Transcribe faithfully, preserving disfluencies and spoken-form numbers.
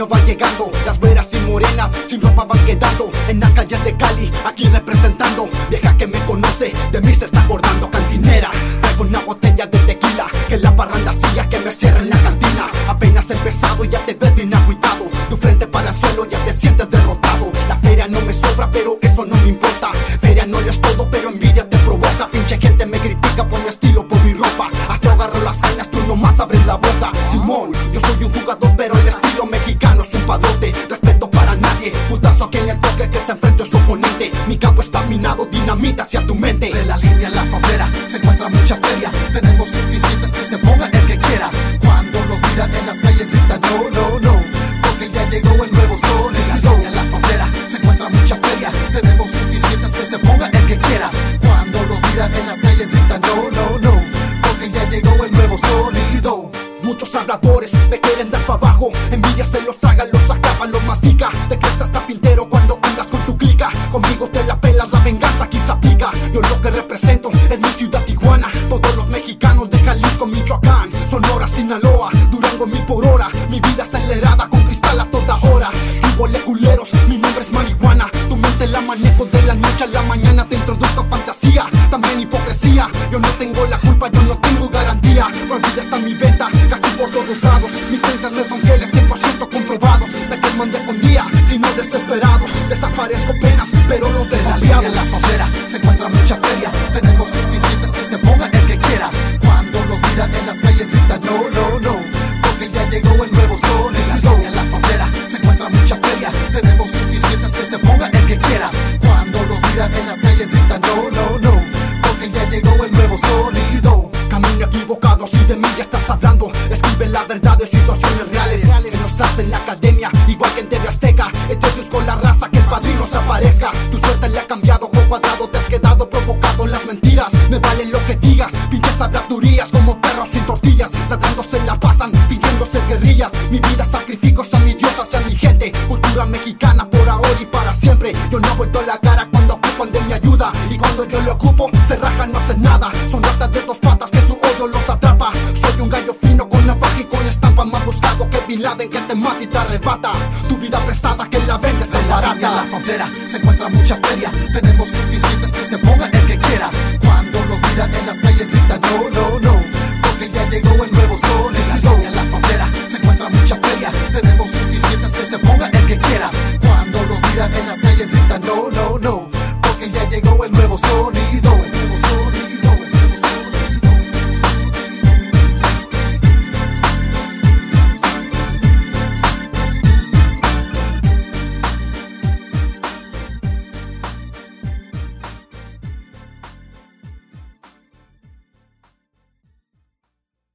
camino va llegando, las güeras y morenas sin ropa van quedando en las calles de Cali, aquí representando. Vieja que me conoce, de mí se está acordando. Cantinera, traigo una botella de tequila, que la parranda siga, que me cierre en la cantina. Apenas he empezado, ya te ves bien agüitado, tu frente para el suelo, ya te sientes derrotado. La feria no me sobra, pero eso no me importa. Feria no es todo, pero envidia te provoca. Pinche gente me critica por mi estilo, por mi ropa. Así agarro las hazañas, tú nomás abres la boca. Simón, yo soy un jugador, pero el estilo mexicano es un padrote. Respeto para nadie, putazo a quien le toque, que se enfrente a su oponente. Mi campo está minado, dinamita hacia tu mente. De la línea a la frontera se encuentra mucha feria. Tenemos suficientes, que se ponga el que quiera. Cuando los miran en las calles gritan no, no, no, porque ya llegó el nuevo sol. De la línea a la frontera se encuentra mucha feria. Tenemos suficientes, que se ponga el que quiera. Cuando los miran en las calles gritan no, no, no, porque ya llegó el nuevo sonido. Muchos habladores me quieren dar para abajo, envidia se los traga, los acaba, los mastica. Te crees hasta pintero cuando andas con tu clica. Conmigo te la pelas, la venganza aquí se aplica. Yo lo que represento es mi ciudad Tijuana. Todos los mexicanos de Jalisco, Michoacán, Sonora, Sinaloa, Durango mil por hora. Mi vida acelerada con cristal a toda hora. Igual culeros, mi nombre es marihuana. Tu mente la manejo de la noche a la mañana. Te introduzco fantasía, también hipocresía. Yo no tengo la culpa, yo no tengo garantía. Prohibida está mi venta, casi por todos lados. Mis treintas me son fieles, cien por ciento comprobados. Me queman de con día, sino desesperados. Desaparezco penas, pero los de la línea en la frontera se encuentra mucha feria. Tenemos suficientes, que se ponga el que quiera. Cuando los miran en las calles gritan no, no, no, porque ya llegó el nuevo sol. De la línea en la frontera se encuentra mucha feria. Tenemos suficientes, que se ponga el que quiera. Cuando los miran en las calles gritan no, no, no, porque ya llegó el nuevo sonido. Camino equivocado, si de mí ya estás hablando. Escribe la verdad de situaciones reales. Que nos hace en la academia, igual que en T V Azteca. Entonces con la raza, que el padrino se aparezca. Tu suerte le ha cambiado, con cuadrado te has quedado provocado. Las mentiras, me vale lo que digas. Pinches habladurías como perros sin tortillas. Ladrando se la pasan, fingiendo ser guerrillas. Mi vida sacrifico, sea mi diosa, sea mi gente. Cultura mexicana por ahora y para siempre. Yo no he vuelto la cara cuando ocupan de mi ayuda. Y cuando yo lo ocupo, se rajan, no hacen nada. Son ratas de dos patas que su odio los atrapa. Soy un gallo fino con navaja y con estampa. Más buscado que Bin Laden, que te mata y te arrebata. Tu vida prestada, que la vendes tan barata. En la frontera se encuentra mucha feria. Tenemos suficientes, que se ponga el que quiera. Cuando los miran en las calles